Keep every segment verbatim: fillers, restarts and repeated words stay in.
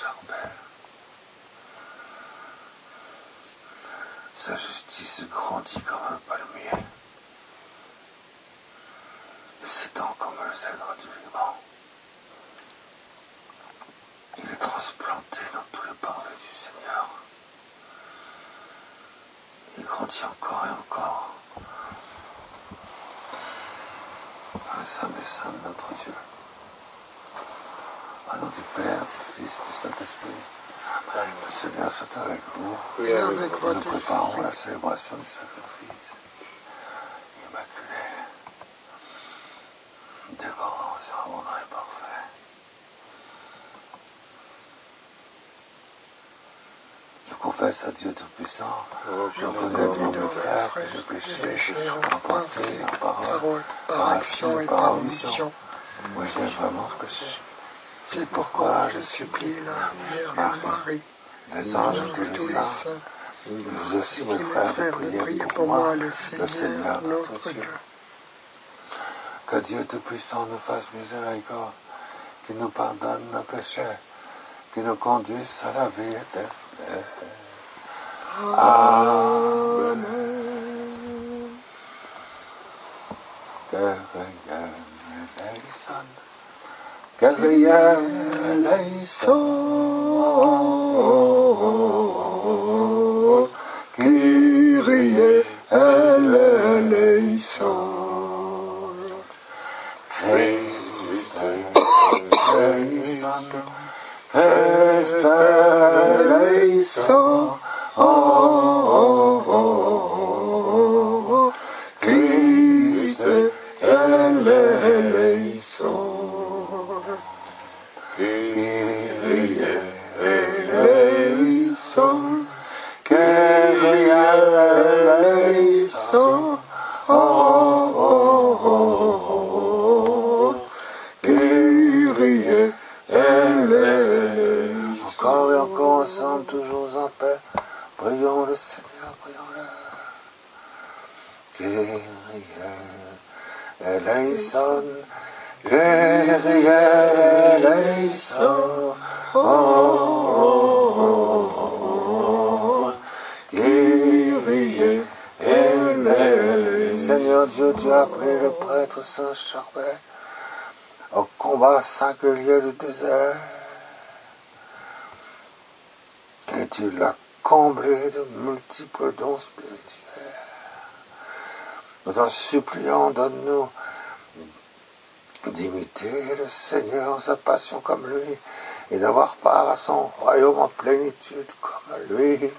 charbel. Sa justice grandit comme un palmier, et s'étend comme le cèdre du Liban. Il est transplanté dans tous les parvis du Seigneur. Il grandit encore et encore dans le sein des saints de notre Dieu. Au nom du Père, du Fils et du Saint-Esprit. Amen. Le Seigneur soit avec vous. Oui, avec vous. Nous préparons la célébration du sacrifice immaculé, débordant, surabondant et parfait. Je confesse à Dieu Tout-Puissant, oh, je reconnais devant mes frères que j'ai péché en pensée, en parole, par action et par omission. Moi j'ai vraiment péché. C'est pourquoi je supplie la Vierge Marie, les anges et tous les saints, et vous aussi mes frères, de prier pour moi, le Seigneur notre Dieu. Que Dieu Tout-Puissant nous fasse miséricorde, qu'il nous pardonne nos péchés, qu'il nous conduise à la vie éternelle. Amen. Que rien ne sonne, que rien ne sonne, Kyrie eleison. Christ eleison, Christ eleison, oh, oh, oh, Christ eleison, Kyrie eleison, Kyrie eleison, oh, oh, oh, Kyrie eleison. Encore et encore ensemble, toujours en paix, prions le Seigneur, prions-le. Kyrie eleison, Kyrie eleison, oh, oh, oh, Kyrie eleison. Seigneur Dieu, tu as appelé le prêtre Saint Charbel au combat singulier du désert, et tu l'as comblé de multiples dons spirituels. Nous t'en supplions, donne-nous d'imiter le Seigneur en sa passion comme lui, et d'avoir part à son royaume en plénitude comme lui,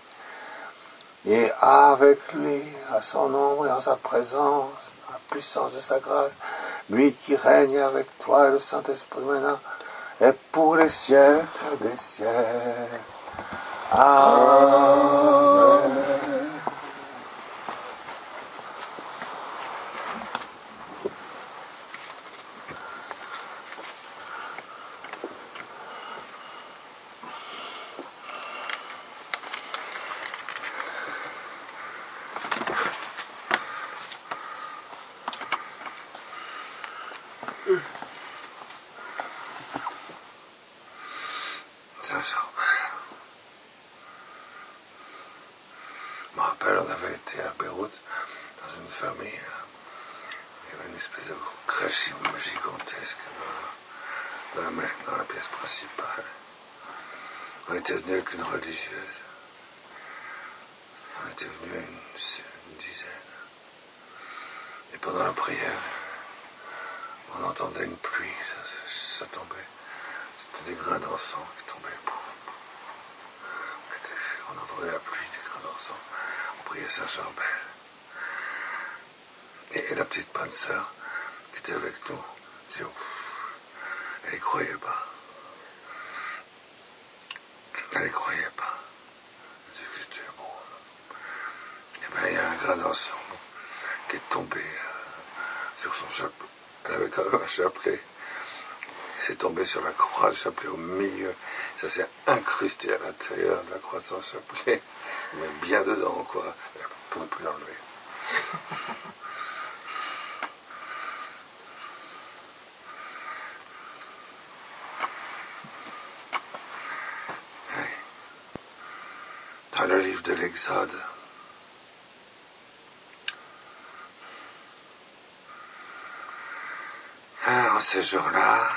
et avec lui, à son ombre et en sa présence, à la puissance de sa grâce, lui qui règne avec toi et le Saint-Esprit maintenant, et pour les siècles des siècles. Amen. Saint Charbel. Je me rappelle, on avait été à Beyrouth, dans une famille, là. Il y avait une espèce de crèche gigantesque dans, dans, la, dans la pièce principale. On était venu avec une religieuse. On était venu une, une dizaine. Et pendant la prière, on entendait une pluie, ça, ça tombait. C'était des grains d'encens qui tombaient. On entendait la pluie des grains d'encens. On priait Saint Charbel. Et, et la petite bonne sœur qui était avec nous, disait, elle n'y croyait pas. Elle n'y croyait pas. Elle disait que c'était bon. Et bien, il y a un grain d'encens qui est tombé euh, sur son chapeau. Elle avait quand même un chapelet. C'est tombé sur la croix, le chapelet au milieu. Ça s'est incrusté à l'intérieur de la croix de son chapelet. Mais bien dedans, quoi. Elle ne pouvait plus l'enlever. dans le livre de l'Exode. En ce jour-là,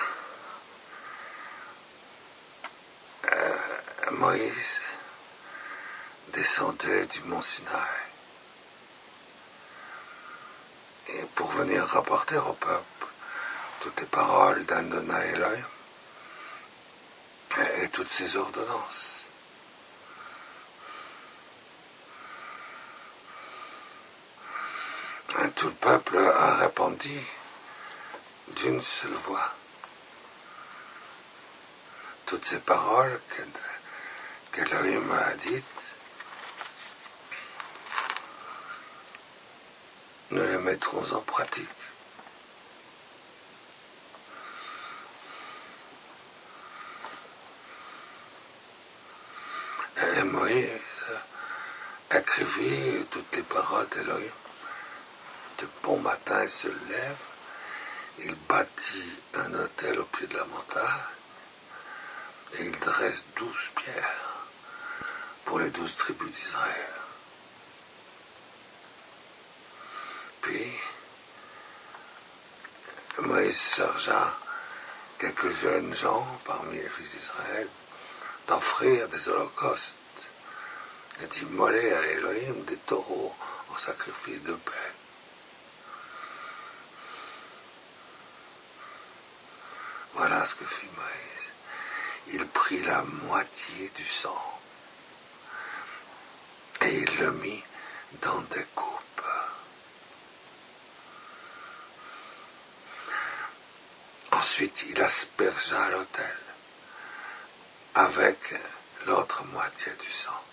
euh, Moïse descendait du mont Sinaï et pour venir rapporter au peuple toutes les paroles d'Adonai Elohim et toutes ses ordonnances. Et tout le peuple a répondu d'une seule voix toutes ces paroles qu'Elohim a dites. Nous les mettrons en pratique. Et Moïse écrivit toutes les paroles d'Elohim. De bon matin, il se lève, il bâtit un autel au pied de la montagne et il dresse douze pierres pour les douze tribus d'Israël. Puis, Moïse chargea quelques jeunes gens parmi les fils d'Israël d'offrir des holocaustes et d'immoler à Elohim des taureaux en sacrifice de paix. Voilà ce que fit Moïse. Il prit la moitié du sang et il le mit dans des coupes. Ensuite, il aspergea l'autel avec l'autre moitié du sang.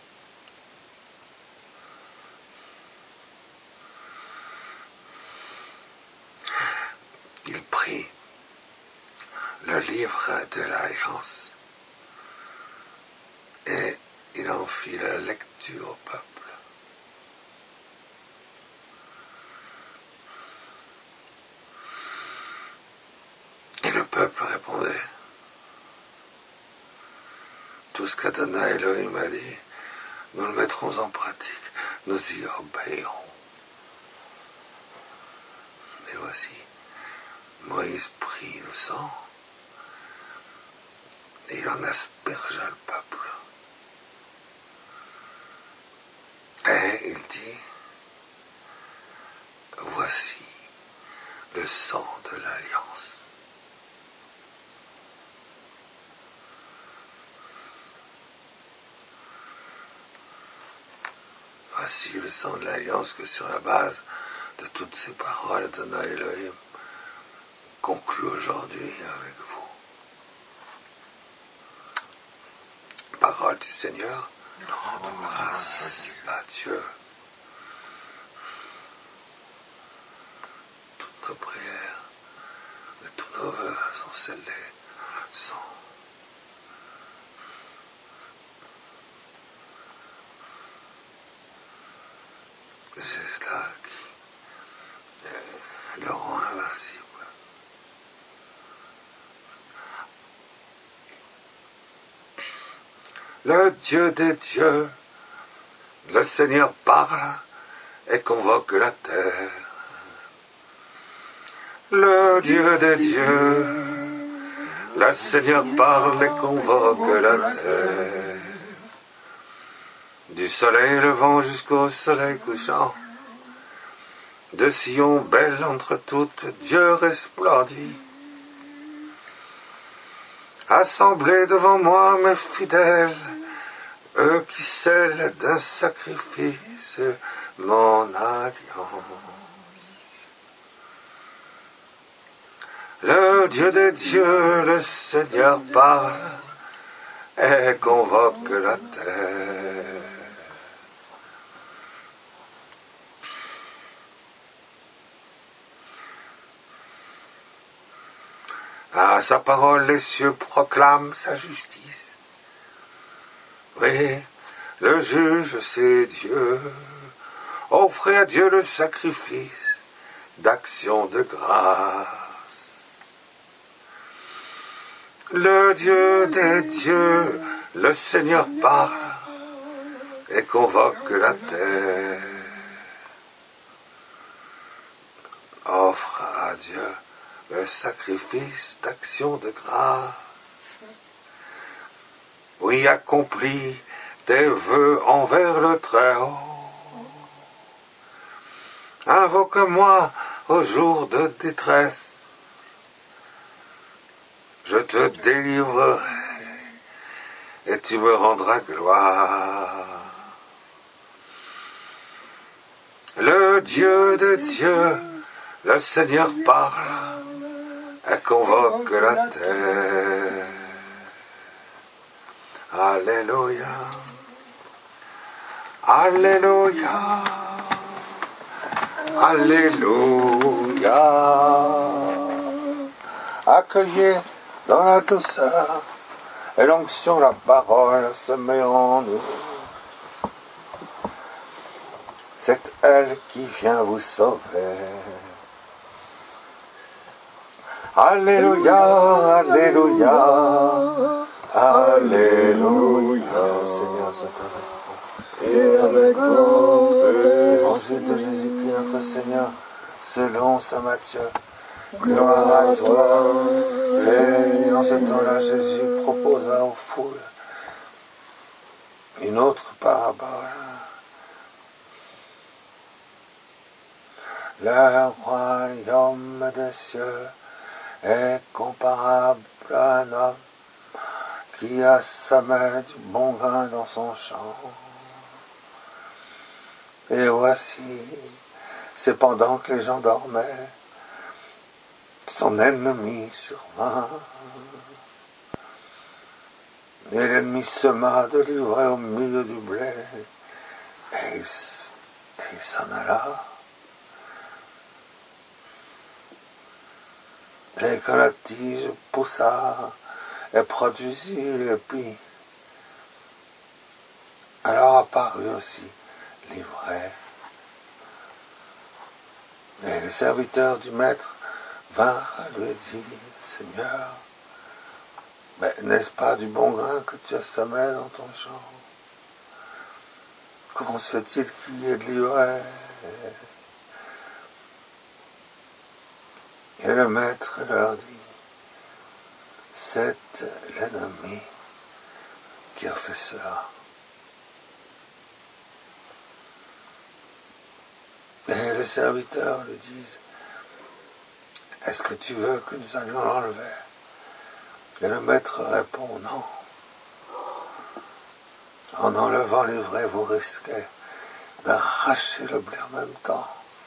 Il prit le livre de l'Alliance et il en fit la lecture au peuple. Et le peuple répondait. Tout ce qu'Adonai Elohim a dit, nous le mettrons en pratique, nous y obéirons. Et voici, Moïse prit le sang et il en aspergea le peuple. Et il dit, voici le sang de l'Alliance. Voici le sang de l'Alliance que sur la base de toutes ces paroles d'Adonai Elohim conclut aujourd'hui avec vous. Parole du Seigneur, nous rendons grâce à Dieu. Toutes nos prières et tous nos vœux sont scellés sans c'est cela qui le rend invincible. Le Dieu des dieux, le Seigneur parle et convoque la terre. Le Dieu des dieux, le Seigneur parle et convoque la terre. Du soleil levant jusqu'au soleil couchant, de Sion belle entre toutes, Dieu resplendit. Assemblez devant moi mes fidèles, eux qui scellent d'un sacrifice mon alliance. Le Dieu des dieux, le Seigneur parle et convoque la terre. À sa parole, les cieux proclament sa justice. Oui, le juge, c'est Dieu. Offrez à Dieu le sacrifice d'action de grâce. Le Dieu des dieux, le Seigneur parle et convoque la terre. Offre à Dieu le sacrifice d'action de grâce. Oui, accomplis tes vœux envers le Très-Haut. Invoque-moi au jour de détresse. Je te délivrerai et tu me rendras gloire. Le Dieu de Dieu, le Seigneur parle et convoque la terre. Alléluia, Alléluia, Alléluia. Accueillez dans la douceur et l'onction la parole se met en nous. C'est elle qui vient vous sauver. Alléluia, Alléluia, Alléluia. Seigneur, c'est avec Et avec bonté. Évangile de Jésus-Christ notre Seigneur, selon saint Matthieu. Gloire à toi. Et en ce temps-là, Jésus proposa aux foules une autre parabole. Le royaume des cieux est comparable à un homme qui a semé du bon grain dans son champ. Et voici, c'est pendant que les gens dormaient, son ennemi survint. Et l'ennemi sema de l'ivraie au milieu du blé, et il, et il s'en alla. Et quand la tige poussa et produisit l'épis, alors apparut aussi l'ivraie. Et les serviteurs du maître vinrent lui dire, Seigneur, mais n'est-ce pas du bon grain que tu as semé dans ton champ? Comment se fait-il qu'il y ait de l'ivraie? Et le maître leur dit, c'est l'ennemi qui a fait cela. Et les serviteurs lui disent, est-ce que tu veux que nous allions l'enlever? Et le maître répond, non. En enlevant l'ivraie, vous risquez d'arracher le blé en même temps.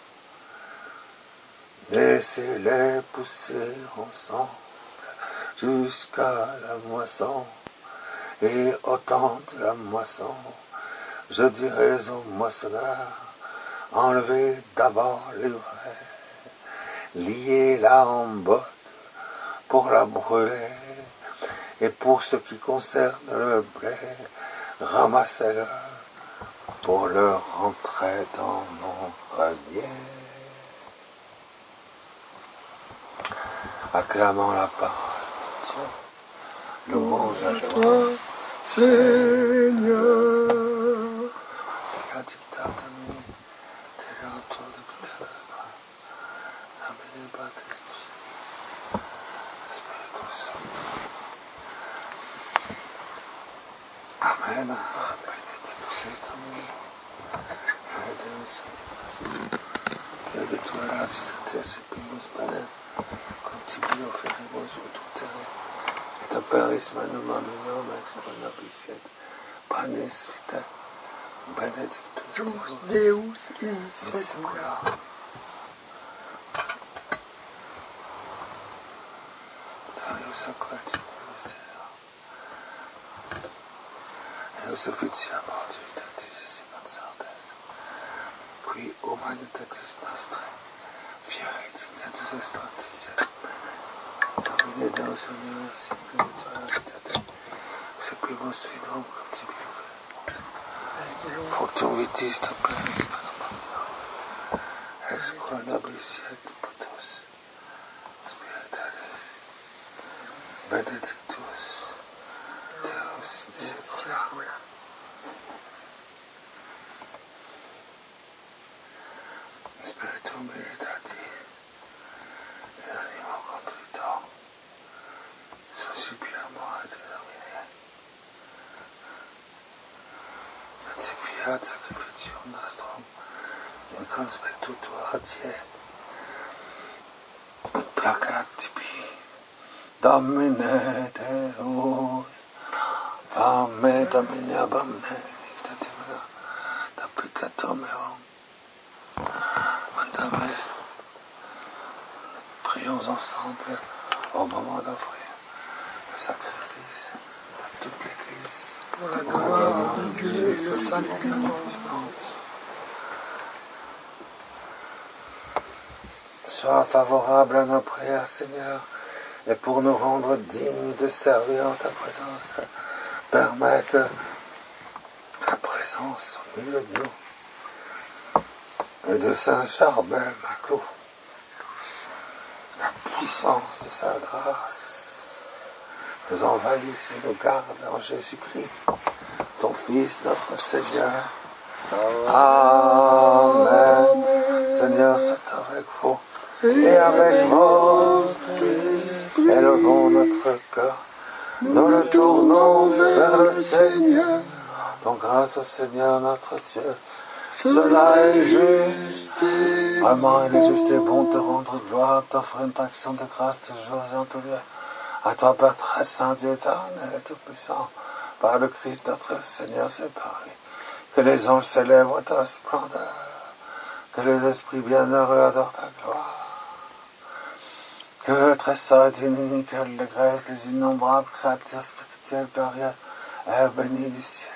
Laissez-les pousser ensemble jusqu'à la moisson. Et au temps de la moisson, je dirai aux moissonneurs, enlevez d'abord l'ivraie, liez-la en botte pour la brûler, et pour ce qui concerne le blé, ramassez-le pour le rentrer dans mon grenier. Acclamant la parole de Dieu, louange à toi, Seigneur. Peccatictar terminé, t'es autour de Pitalastra, amené par tes esprits, Esprit Saint. Amen. Benedictus Domini, et Deus, et de toi la distancia pius panem, contibio feribus ut terre, et aperis manum aminom ex bonabiciet, panis vitae, Benedictus Deus in secula. Deus aquatis misera. Deus officiam audivitatis exartes, qui humanitatis nostrae, fieri dignatus est partitiet. Domine Deus universi, spirituala vitate, sequimus fidum contibio verum. Fructum vitis tu peris manum aminom, ex qua nobisciet putus, spiritualis, benedictus, Deus in secula. les tombes méditatives, les animaux contritants, particulièrement indéterminés. Principiat sacrificium nostrum in conspectu tuatie, placat tibi, Domine Deus, Vame Domine Abamne, Dictatimea, Daplicatum meum. Madame, prions ensemble au moment d'offrir le sacrifice à toute l'Église. Pour la gloire de Dieu et le salut de France. Sois favorable à nos prières, Seigneur, et pour nous rendre dignes de servir en ta présence, permette la présence au milieu de nous et de Saint Charbel Maclou, la puissance de sa grâce nous envahisse et nous garde en Jésus-Christ, ton Fils, notre Seigneur. Amen. Seigneur, c'est avec vous et avec votre Christ. Élevons notre cœur, nous le tournons vers le Seigneur. Donc grâce au Seigneur notre Dieu, cela est juste. Vraiment, il est juste et bon de te rendre gloire, t'offrir une action de grâce toujours et en tout lieu. À toi, Père très saint, Dieu éternel et tout-puissant, par le Christ notre Seigneur séparé. Que les anges célèbrent ta splendeur, que les esprits bienheureux adorent ta gloire. Que le trésor d'inunique, l'allégresse, les innombrables créatures spirituelles glorieuses, aient béni du ciel.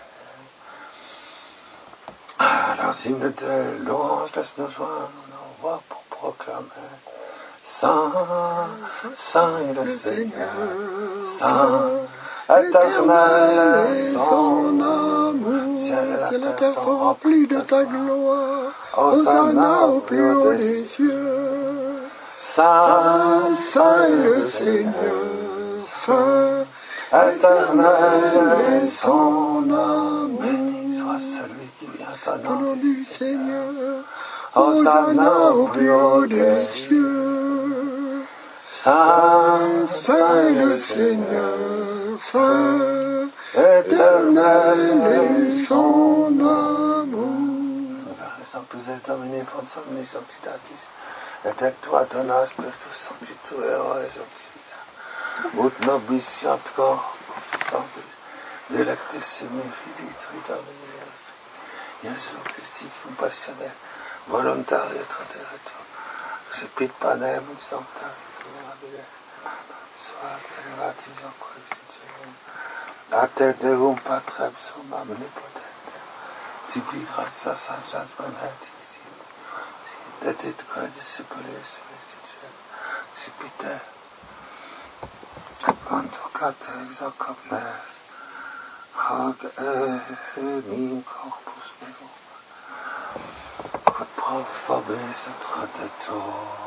Leurs hymnes de louange, laisse-nous joindre nos voix pour proclamer Saint, Saint est le Seigneur, Saint, éternel, son amour, ciel et la terre sont remplis de ta gloire, Hosanna au plus haut des cieux. Saint, Saint est le Seigneur, Saint, éternel est son amour. Béni soit celui qui vient au nom du Seigneur, Hosanna au plus haut des cieux. Saint, Saint est le Seigneur, Saint, éternel est son amour. Nous sommes tous exterminés pour nous sommes sanctitatis. Et toi, dona spiritus sanctitu ero et sanctifica. Ut nobis fiat corpus sanguis, delectissimi filii tui Domini nostri, Iesu Christi cum passione voluntaria traderetur, recipit panem in sancta spirituale, soas elevatis en coexistentium, a te Deum Patrem summam omnipotente, tibi gratias sanctas beneficit, Detit quae discipulis restituet, recipite, et conducate ex hoc omnes, hoc enim corpus meum, quod pro vobis et tradetur.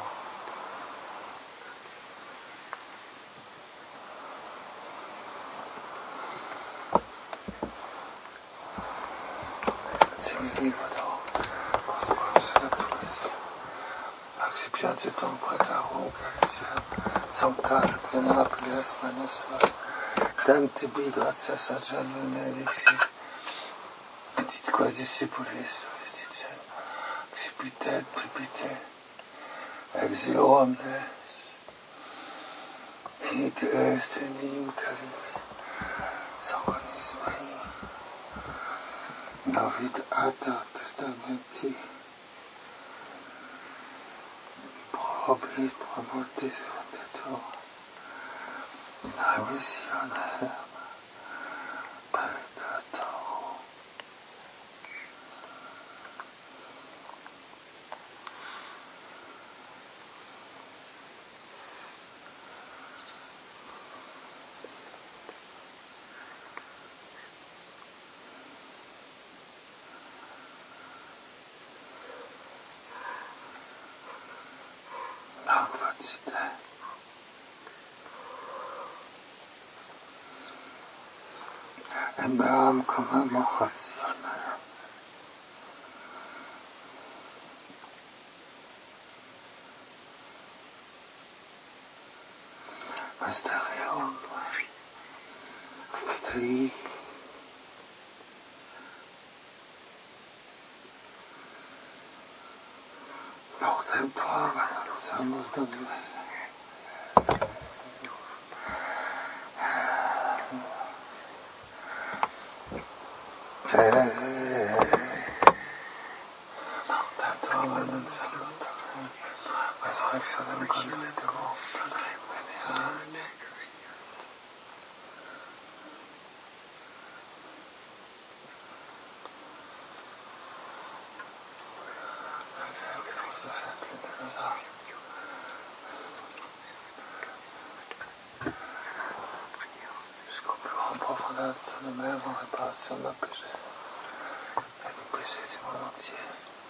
Simili vado, quosquam senatus, accipiatit precarum cariciam, sanctas generabiles manus suae, dem tibi gratias agem benedicti, et quae discipulis restituent, accipite et pripite, exio omnes, hic est enim carinis, sanguinis mei, novit ad testamenti, probis pro mortis vendetur, in remissionem peccatorum. Facite. Et meam commemorationem. vie. Porte-toi, somos donde. Porte-toi, Manon Salot. Résurrection de Godrigo. Jusqu'au plus grand profondeur de nous-mêmes en réparation de nos péchés et du péché du monde entier.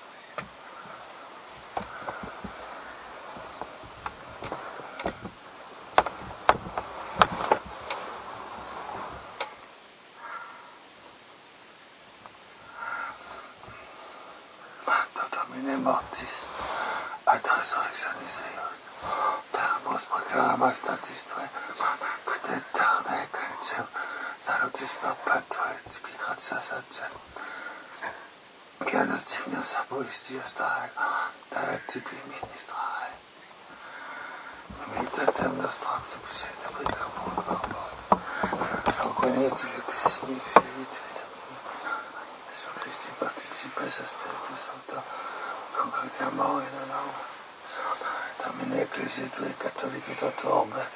Domine mortis, ad resurrectionis eius, peramos proclama statis tue, quid aeterna ecclesiam, salutis per Patro et Spiritus Sanctum, pianus dignos abuis Dios dae, dae tibi ministrae. Meditatem nostram subsede precabur verbos, sanguinetis et simifit vidami, sur Christi participes a Spiritus Sancto, congregamment in anno, Domine Ecclesiae Tui Catholici Totum, et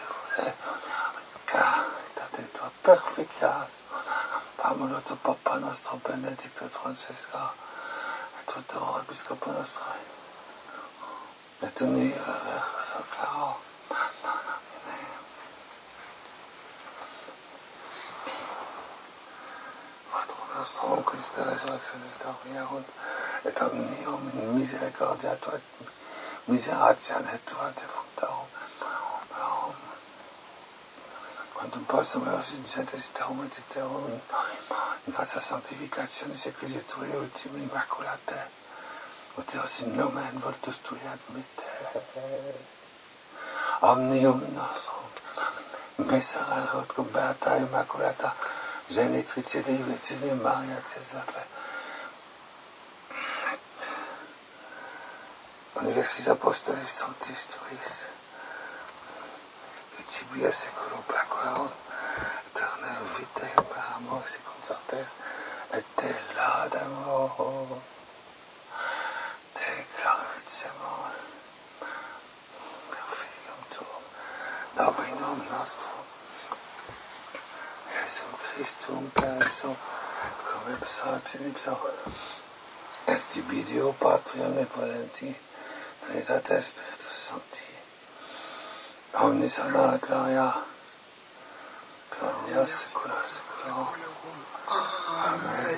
caritate Tua perficias, Pamolo tu Papa nostro Benedicto Francesco, et tutor Episcopo nostro, et uni verso claro. Patrum nostrum, qui per resurrectionis Domini, et omnium in misericordia Tua, miseratiam et Tua defunctarum, quantum possum eos incentes iterum et iterum in gratia sanctificationis Ecclesiae Tui ultime immaculate, ut eos in nomen voltus Tui admitte, omnium nostrum, miserere ut cum beata immaculata, genitrice Dei Virgine Maria Cesare, Universis Apostolis Sanctis Tuis, Cibia seculo placuerunt, eternam vitae per amor secum sortes, et Te laudamus, Te glorificamus, per Filium Tuum, Dominum nostrum, Iesum Christum, per ipsum, cum ipso et in ipso, est Video Patria Nepolenti, Trinitate Spiritus Sancti, omnis honor et gloria, gloria secula seculorum. Amen.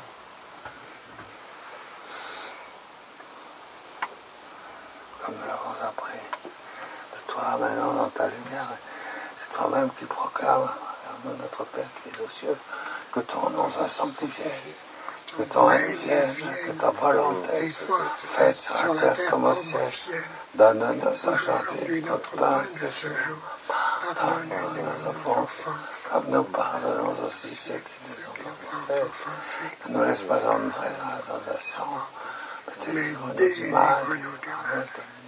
Comme nous l'avons appris de toi maintenant dans ta lumière, c'est toi-même qui proclames, nom notre Père qui est aux cieux, que ton nom soit sanctifié, que ton règne vienne, que ta volonté faite sur la terre comme au ciel. Donne-nous aujourd'hui notre pain de ce jour. Pardonne-nous nos offenses, comme nous pardonnons aussi ceux qui nous ont offensés. Ne nous laisse pas entrer dans la tentation, mais délivre-nous du mal. Amen.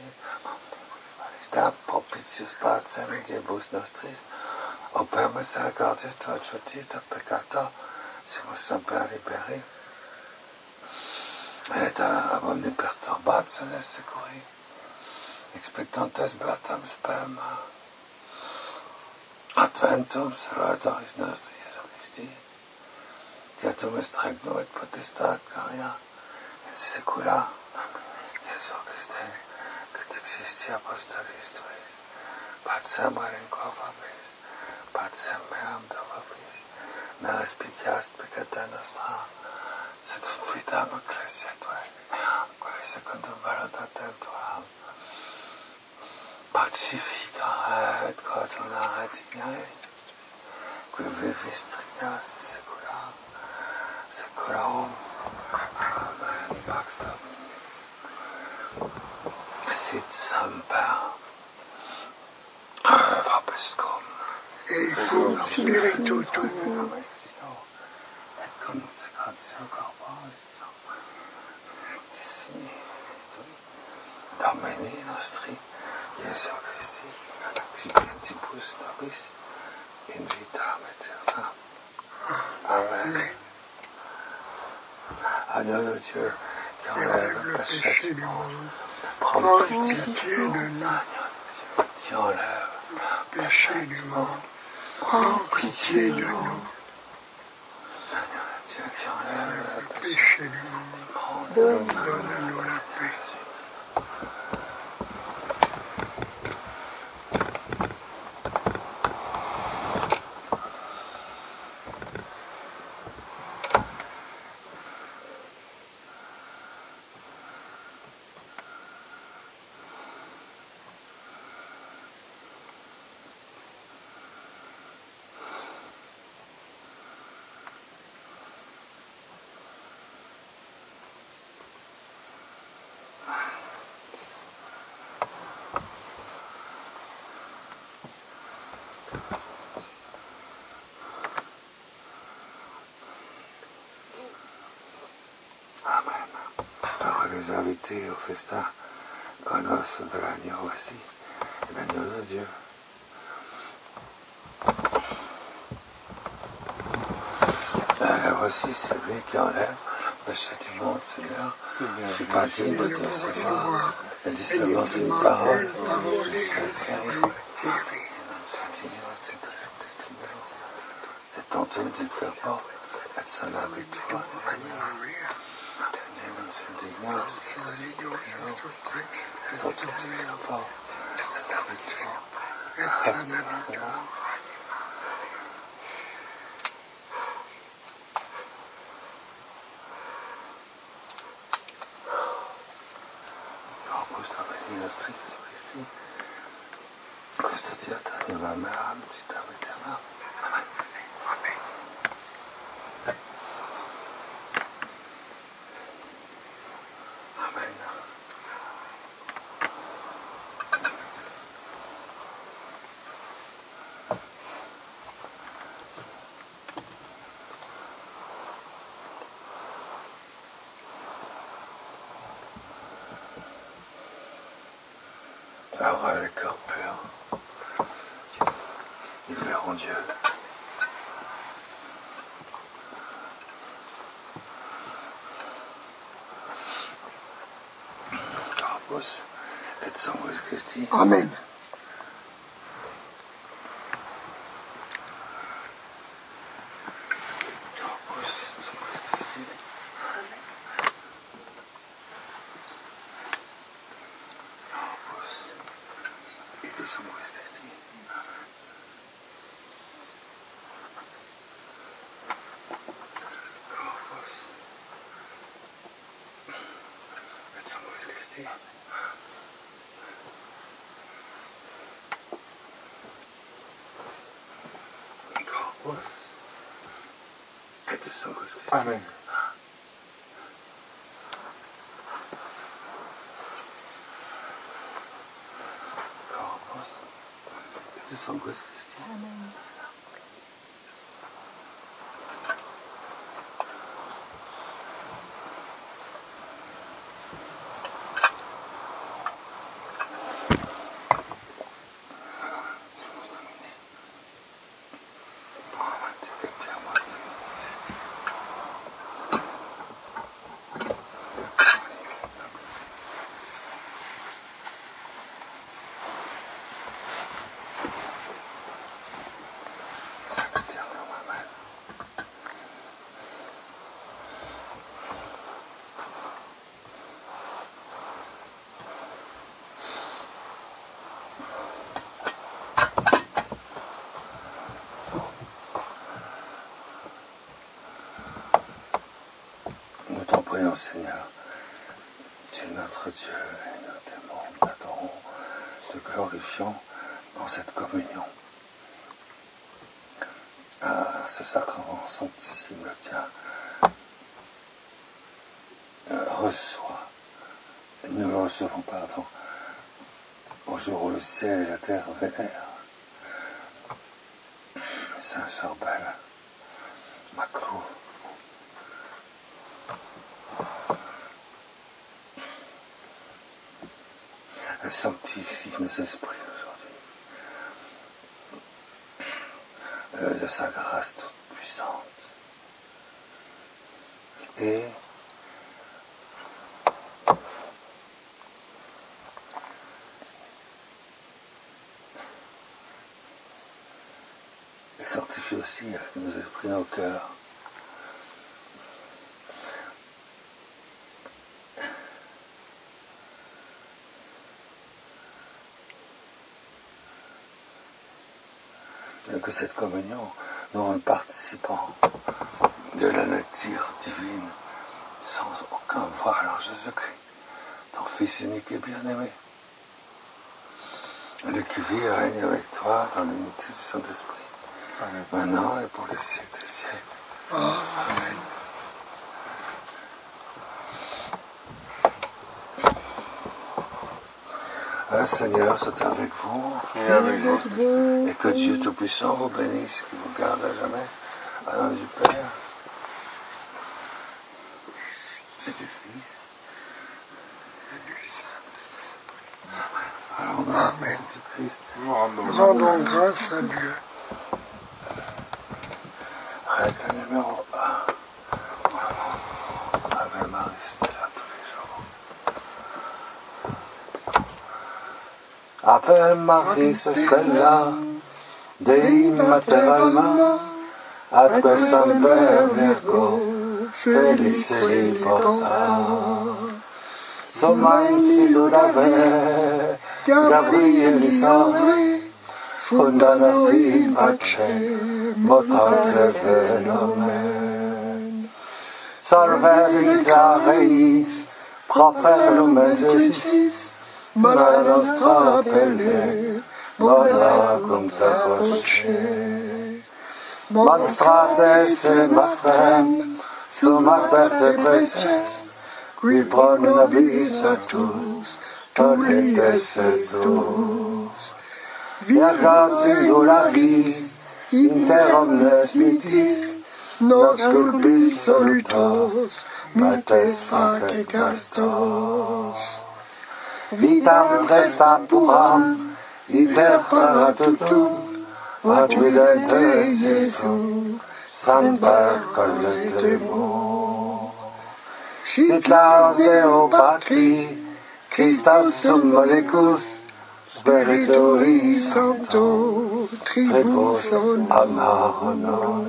Propitius Pacem et Diebus Nostris, o per misericordia Tua adjutit peccato, simus semper liberi, et abondi perturbationes securi, expectantes beatam spem, adventum Salvatoris nostri Iesu Christi, diatum est regno et potestat gloria, et secula, Iesu Christe, que existi apostolis Tuis, pacem relinquo vobis, pacem meam do vobis, me respicias peccata nostra, sed fidam ecclesia Tuae, quae secundum voluntatem Tuam, pacifica et coordina et dignae, qui vivis regnas secula, secularum. Amen. Pax Domini. Sit semper, vobiscum, et cum spiritu tuo. nostri, Jesu Christi, expiantibus nobis, in vitam aeterna. Amen. Agneau de Dieu, qui enlève le péché du monde, prends pitié de nous. Qui enlève le péché du monde, prends pitié de nous. Seigneur Dieu, qui enlève le péché du monde, donne-nous la paix. Les invités au festin, aux noces de l'agneau, voici l'agneau de Dieu. La voici celui qui enlève le châtiment, Seigneur. Je ne suis pas digne de te recevoir, mais dis seulement une parole, je serai guéri. C'est ton tour de faire porte, être seul avec toi, Maria. Non sendignos, Dios, todo tu tiempo, Augusto venido stricto Christi, questo ti ha dato la mea città eterna. Amen. Amen. Alors les cœurs purs, ils verront Dieu. Corpus et sanguis Christi. Amen. Corpus et sanguis Christi. Amen. Corpus et sanguis Christi. Amen. Corpus et sanguis Christi. Amen. Corpus et sanguis Christi. Amen. Nous t'en prions, Seigneur. Tu es notre Dieu et nous t'aimons, nous t'adorons, te glorifions dans cette communion. Ah, ce sacrement sanctissime, le tien, euh, reçoit, nous le recevons, pardon, au jour où le ciel et la terre vénèrent Saint Charbel, Maclou, Elle sanctifie nos esprits aujourd'hui. De sa grâce toute puissante. Et elle sanctifie aussi avec nos esprits, nos cœurs. Que cette communion nous rende participants de la nature divine sans aucun voile en Jésus-Christ, ton Fils unique et bien-aimé, le qui vit et règne avec toi dans l'unité du Saint-Esprit, maintenant et pour les siècles des siècles. Amen. Le Seigneur soit avec vous, Et avec vous. et que Dieu Tout-Puissant vous bénisse, qui vous garde à jamais, au nom du Père, et du Fils, et du Saint-Esprit. Alors, au nom du Christ, Nous rendons Rendons grâce à Dieu. règle numéro un. Ave Marie, c'était là tous les jours. Ave Marie, stella, Dei mater alma, ad questam per virgo, felice libertà. Somansi dove, Gabrieli sore, fundana si pace, motor fenomen. Salve Claris, proferum exercis, mala nostra pelle, bona cum ta voce. Monstrate se matrem, summa perte preces, qui pro nobis tous, toletes tous. Virgo singularis, inter omnes vitis, nos culpis solutos, mates face castos. Vitam presta puram, iter paratutum, ad vidente Iesu, semper collectemo. Sit laus Deo Patri, Christus sum molecus, Spiritui Sancto, tribus amaronos.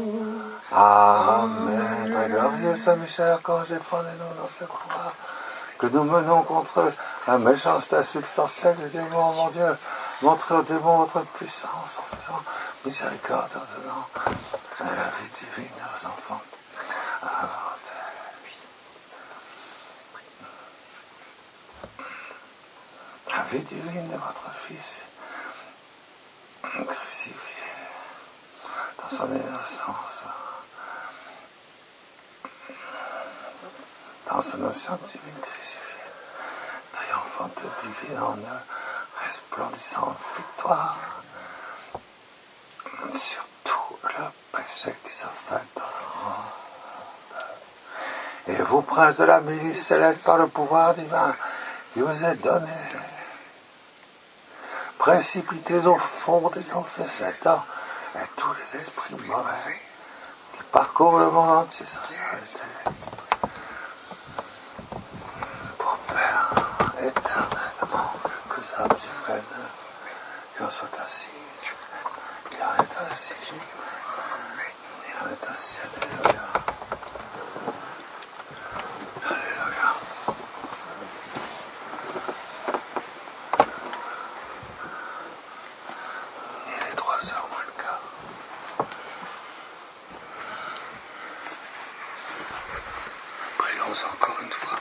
Amen. Très glorieux Saint-Michel, archange, défendez-nous dans ce combat que nous menons contre la méchanceté substantielle du démon, mon Dieu. Montrez au démon votre puissance en faisant miséricorde, en donnant la vie divine à vos enfants. La vie divine de votre Fils, crucifié dans son innocence, dans son innocence divine crucifiée, triomphante divine en eux, resplendissante victoire sur tout le péché qui se fait dans le monde. Et vous, prince de la milice céleste, par le pouvoir divin qui vous est donné, précipitez au fond des enfers Satan et tous les esprits mauvais qui parcourent le monde entier sans s'arrêter. Pour Père éternellement que ça se prenne, qu'on soit assis, qu'il en est assis, il en est assis, alléluia. Alléluia. Il est trois heures moins le quart. Prions encore une fois.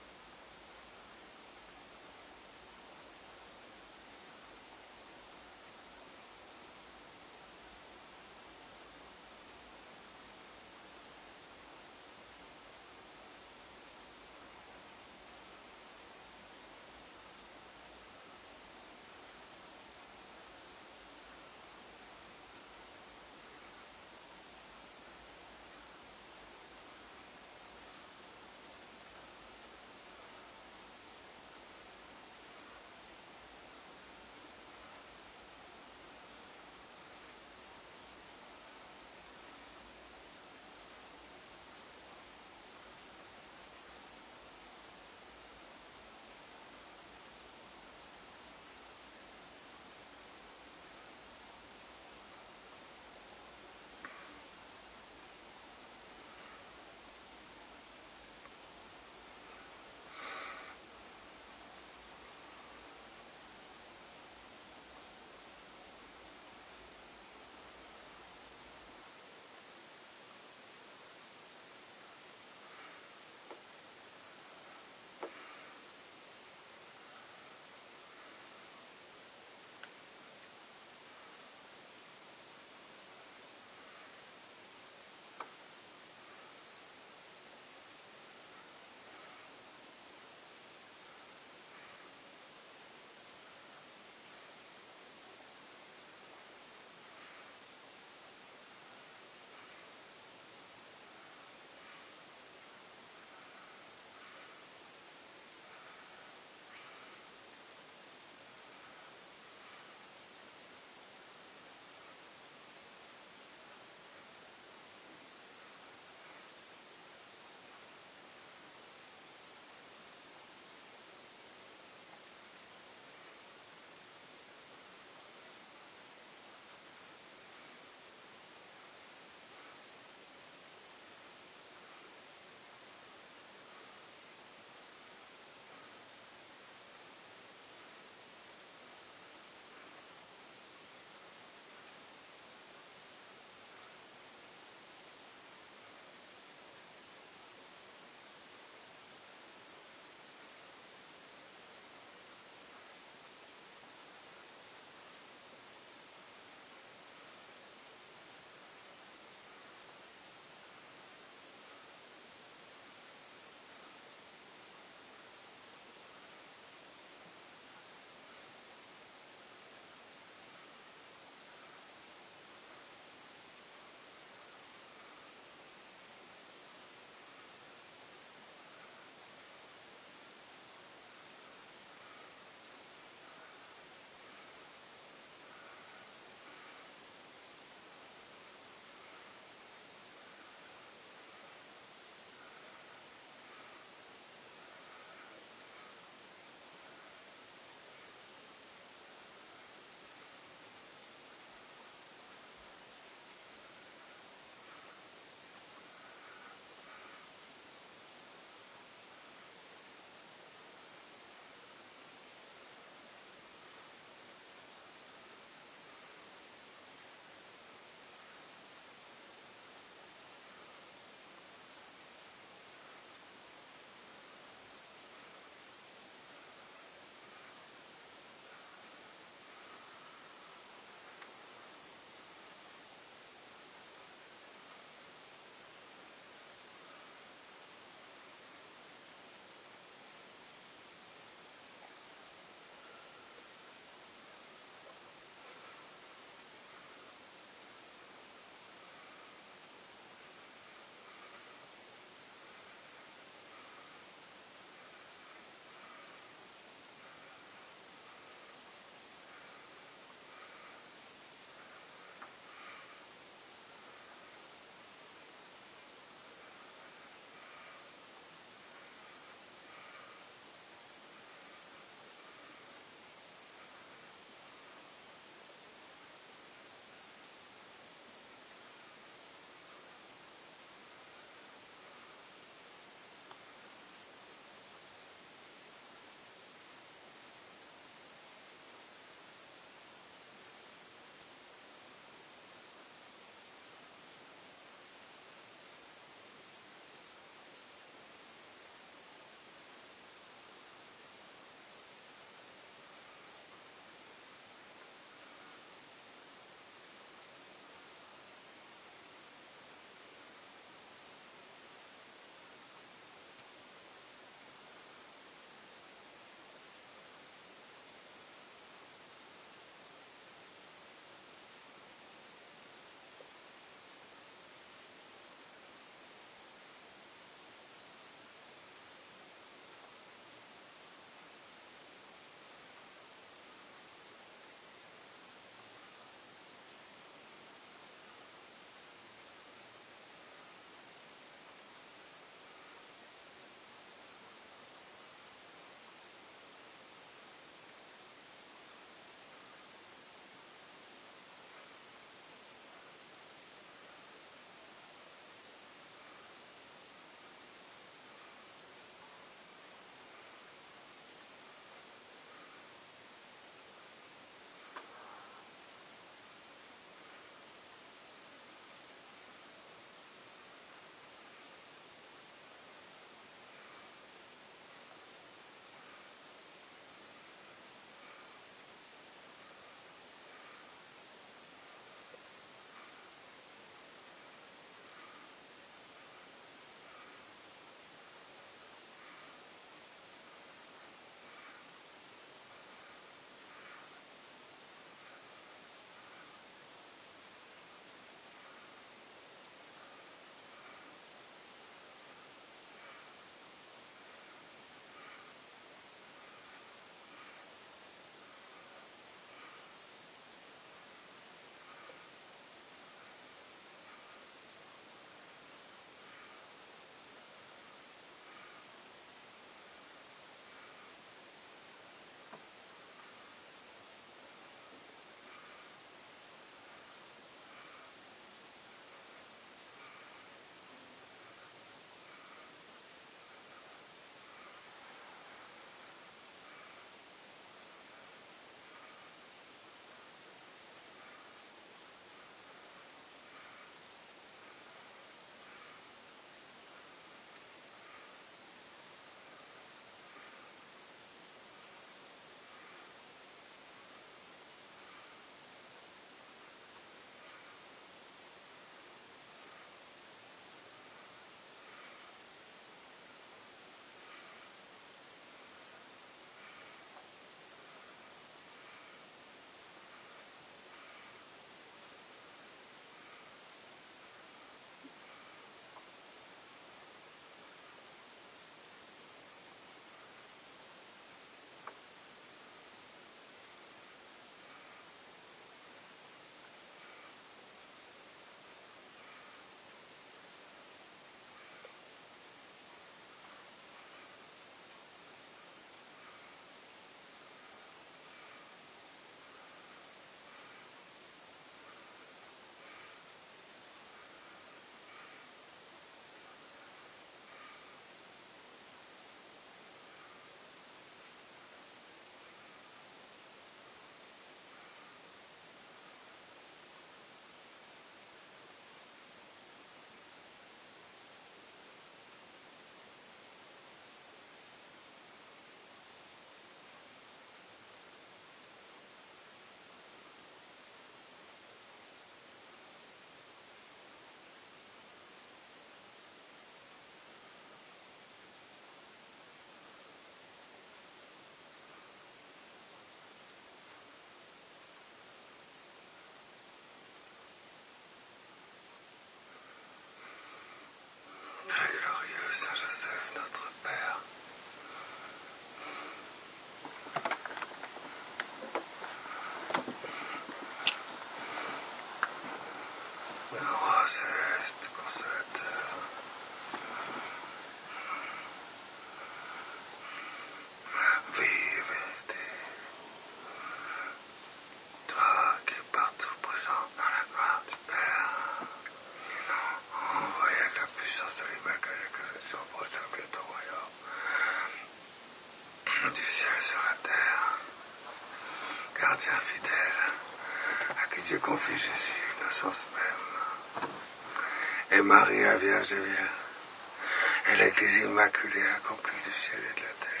du ciel sur la terre, gardien fidèle, à qui Dieu confie Jésus, l'innocence même, et Marie, la Vierge des Vierges, et l'Église immaculée accomplie du ciel et de la terre.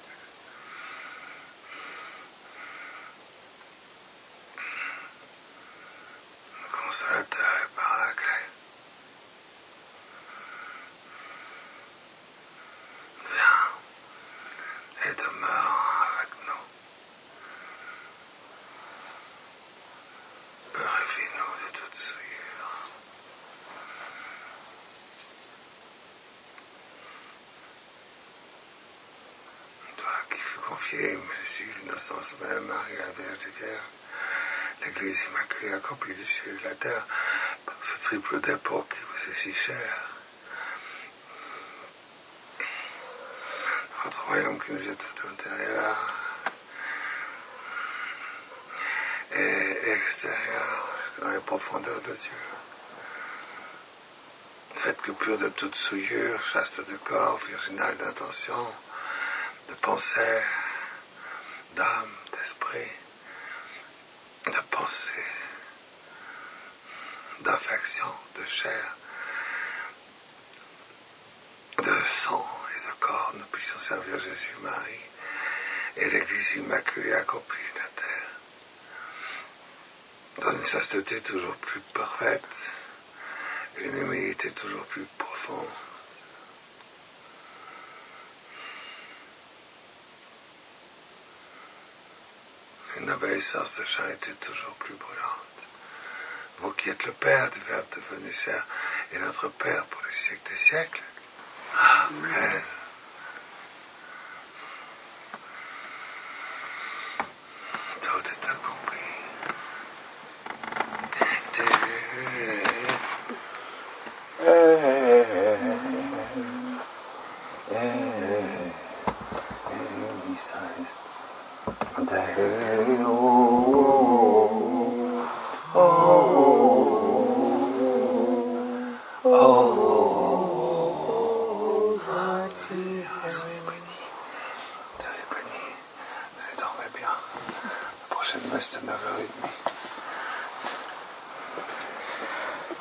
Consolateur et paraclet, viens et demeure avec nous. Purifie-nous de toute souillure. Toi qui fus confié, Jésus, l'innocence même, Marie, la Vierge des Vierges, l'Église immaculée accomplie du ciel et de la terre, par ce triple dépôt qui vous est si cher. Votre royaume qui nous est tout intérieur et extérieur, dans les profondeurs de Dieu. Faites que pur de toute souillure, chaste de corps, virginal d'intention, de pensée, d'âme, d'esprit, de pensée, d'affection, de chair, de sang et de corps, nous puissions servir Jésus, Marie et l'Église immaculée accomplie de la terre, dans une chasteté toujours plus parfaite, une humilité toujours plus profonde, une obéissance de charité toujours plus brûlante. Vous qui êtes le Père du Verbe devenu chair et notre Père pour les siècles des siècles. Amen. Tout est accompli. Soyez bénis. Allez, dormez bien. La prochaine messe de neuf heures trente.